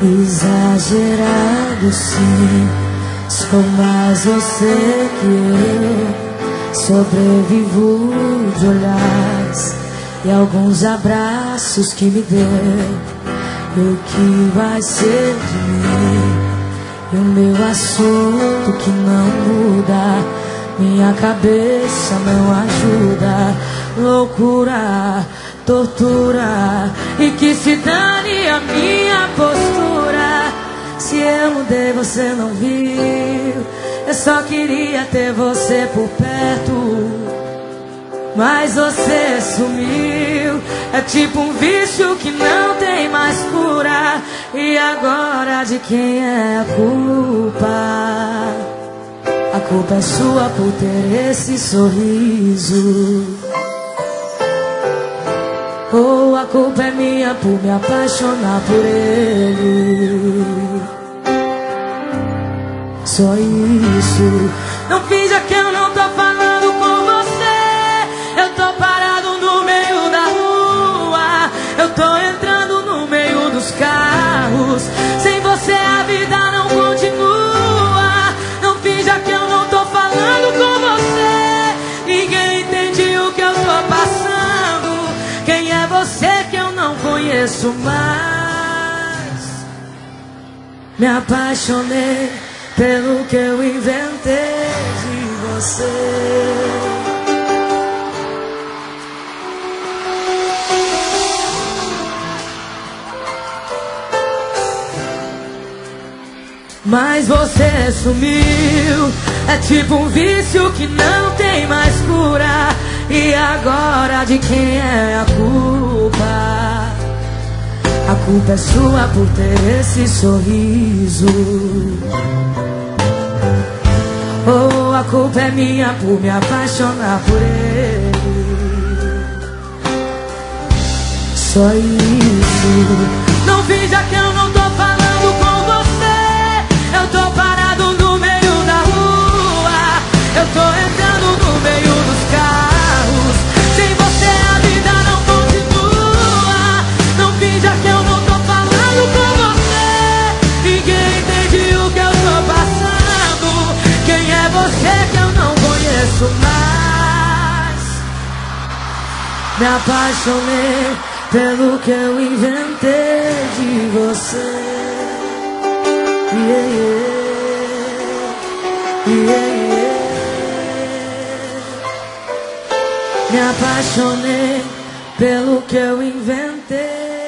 Exagerado sim, sou mais você que eu. Sobrevivo de olhares e alguns abraços que me deu. E o que vai ser de mim? E o meu assunto que não muda, minha cabeça não ajuda. Loucura, tortura, e que se dane a minha postura. Se eu mudei você não viu, eu só queria ter você por perto, mas você sumiu. É tipo um vício que não tem mais cura. E agora de quem é a culpa? A culpa é sua por ter esse sorriso, ou a culpa é minha por me apaixonar por ele? Só isso. Não finja que eu não tô falando com você. Eu tô parado no meio da rua, eu tô entrando no meio dos carros. Sem você a vida não continua. Não finja que eu não tô falando com você. Ninguém entende o que eu tô passando. Quem é você que eu não conheço mais? Me apaixonei pelo que eu inventei de você. Mas você sumiu. É tipo um vício que não tem mais cura. E agora de quem é a culpa? A culpa é sua por ter esse sorriso, ou a culpa é minha por me apaixonar por ele? Só isso. Não finja que eu não tô falando com você. Eu tô parado no meio da rua, eu tô entrando no meio dos carros. Sem você a vida não continua. Não finja que eu não tô falando com você. Ninguém entende o que eu tô passando. Quem é você que eu não conheço mais? Me apaixonei pelo que eu inventei de você. Yeah, yeah. Yeah, yeah. Me apaixonei pelo que eu inventei.